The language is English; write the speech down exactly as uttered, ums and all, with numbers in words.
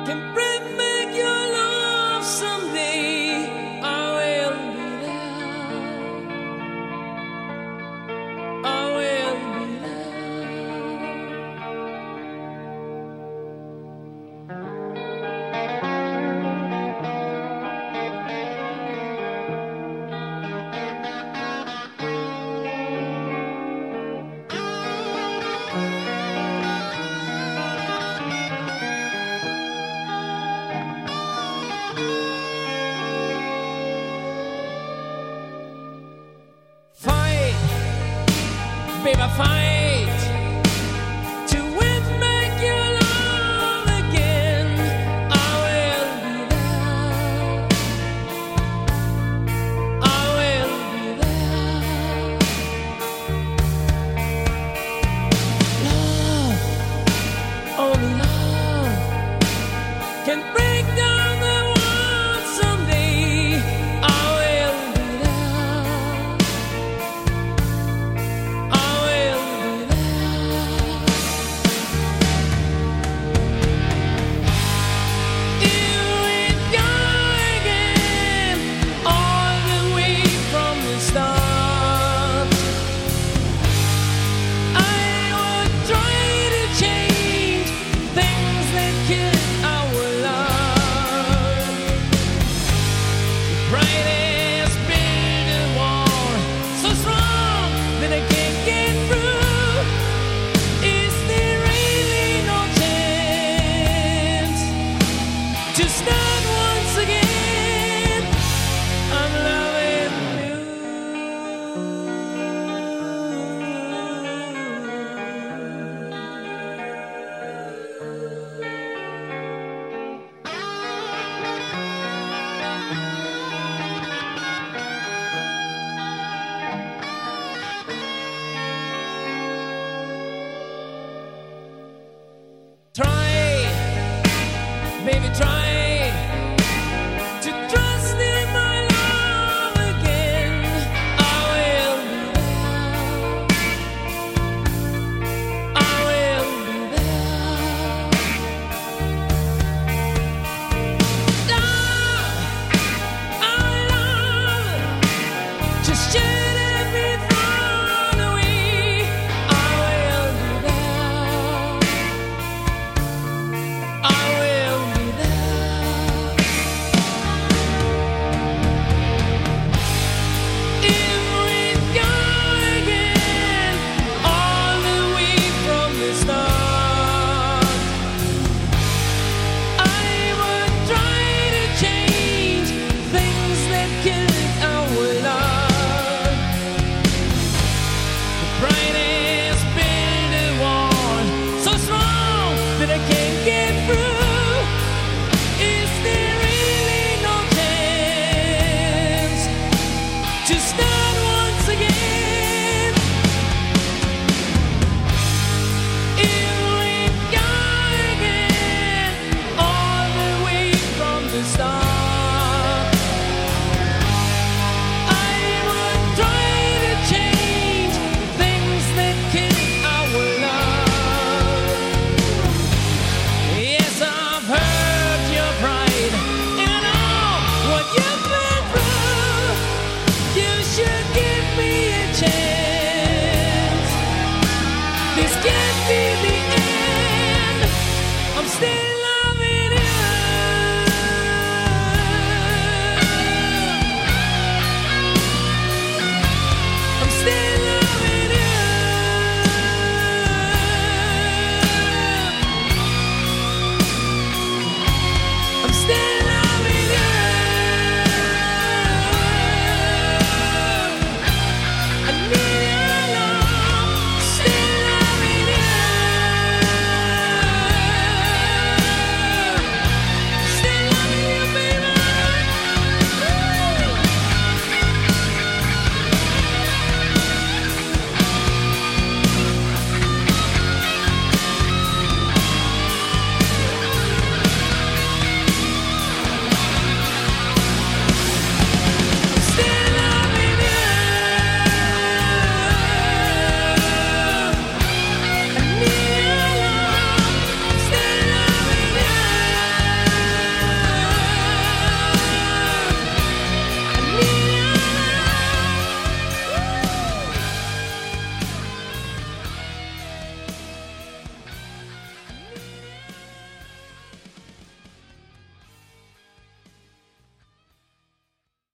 can bring back your love someday. I will be there. I will be baby, fight to win back your love again. I will be there. I will be there. Love, only love can break down the world someday. I will be there. I will be there. Here we go again, all the way from the start. I would try to change things that kill our love. The brightest build a wall so strong that I can't get through. Is there really no chance to start once again? I'm loving you. Try, baby, try to trust in my love again. I will be there. I will be there. Love, our love, just shed every frown away. I will be there. I will be there. If we go again, all the way from the start, I would try to change things that killed our love. The brightest build a wall so strong that I can't get through. Is there really no chance to start once again? If we go again, all the way from the start, I would try to change things that kill our love. Yes, I've hurt your pride, and I know what you've been through. You should give me a chance. This can't be the end. I'm still